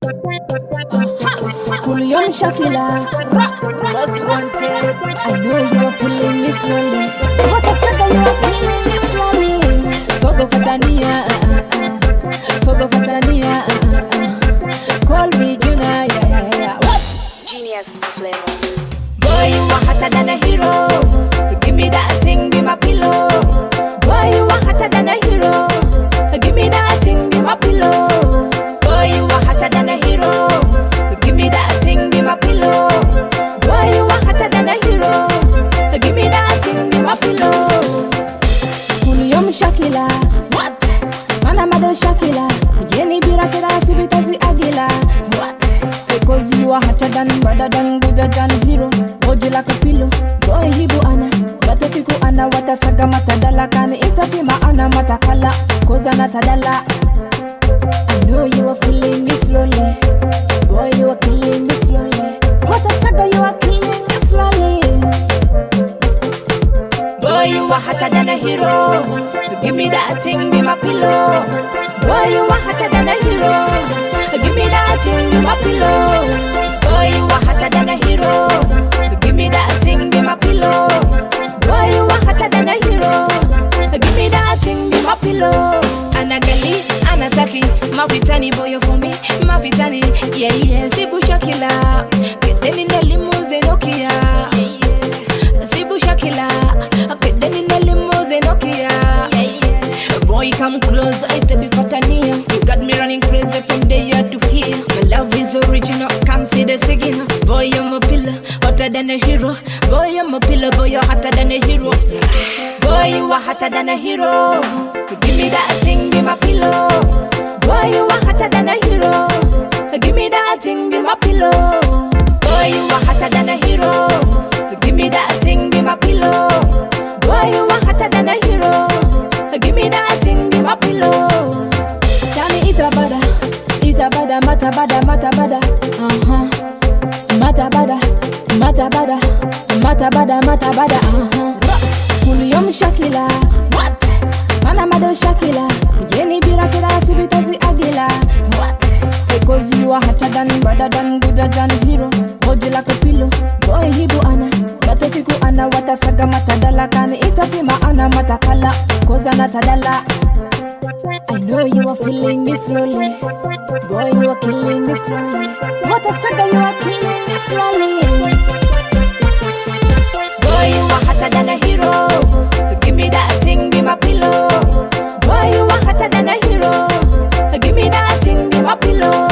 Young Shakila, most wanted. I know you're feeling this one. What a saga you're feeling this one. Fogo Fatania, Fogo Fatania. Call me Juna, yeah. What? Genius flavor. Boy, you are hotter than a hero. Give me that thing, be my pillow. Boy, you are hotter than a hero. Give me that thing, be my pillow. Boy, you are hotter than a hero. Give me that thing, be my pillow. Boy, you are hotter than a hero. Give me that thing, be my pillow. Kuliyom Shakila, what? Manamado Shakila, Jenny Birakera Subitazi Agila, what? Because you are hotter than, better than, gooder than hero. Hold you like a pillow. Boy, Hibu Anna, Batafiku Anna, what a saga matadala can itapima Anna matakala, Koza Natadala. I know you are feeling me slowly. Boy, you are killing me slowly. What a saga, you are killing me slowly. Boy, you are hotter than a hero. Give me that thing, be my pillow. Boy, you are hotter than a hero. Give me that thing, be my pillow. Boy, you are hotter than a hero. Give me that thing, be my pillow. Boy, you are hotter than a hero. Give me that thing, be my pillow. Anagali, Anataki, Mavitani boy for me, Mavitani, yeah, Zibu Shakila, get in the limousine, Nokia, Zibu Shakila, get in the limousine, Nokia, boy, come close, I to be Fatania, you got me running crazy from there to here, my love is original, come see the singing, boy, you're my pillar, hotter than a hero, boy, you're my pillar, boy, you're hotter than a hero, boy, you are hotter than a hero. Give me that thing, be my pillow. Boy, you are hotter than a hero. Give me that thing, be my pillow. Boy, you are hotter than a hero. Give me that thing, be my pillow. Boy, you are hotter than a hero. Give me that thing, be my pillow. Tani itabada, matabada, matabada. Matabada. Kuliyom Shakila, what? Manamado Shakila, Jenny Birakera Subitazi Agila, what? Because you are hotter than, better than, gooder than hero. Hold you like a pillow. Boy, Hibu Anna, Batafiku Anna, what a saga matadala can itapima Anna matakala, Koza Natadala. I know you are feeling me slowly. Boy, you are killing me slowly. What a saga, you are killing me slowly. Boy, you are hotter than a hero. Give me that thing, be my pillow. Boy, you are hotter than a hero. Give me that thing, be my pillow.